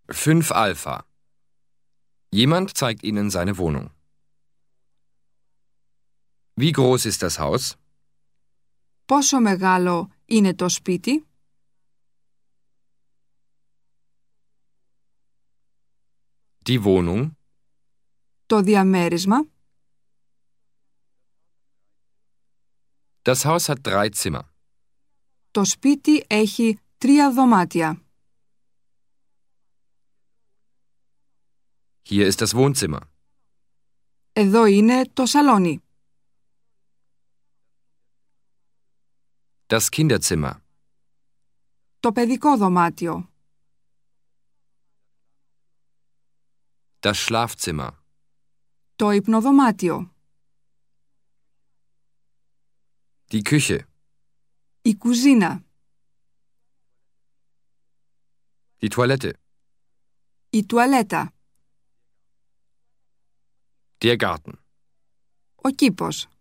5 Alpha. Jemand zeigt Ihnen seine Wohnung. Wie groß ist das Haus? Πόσο μεγάλο είναι το σπίτι? Die Wohnung. Το διαμέρισμα? Das Haus hat 3 Zimmer. Το σπίτι έχει 3 δωμάτια. Hier ist das Wohnzimmer. Εδώ είναι το σαλόνι. Das Kinderzimmer. Το παιδικό δωμάτιο. Das Schlafzimmer. Το υπνοδωμάτιο. Die Küche. Η κουζίνα. Die Toilette. Η τουαλέτα. Der Garten. Ο κήπος.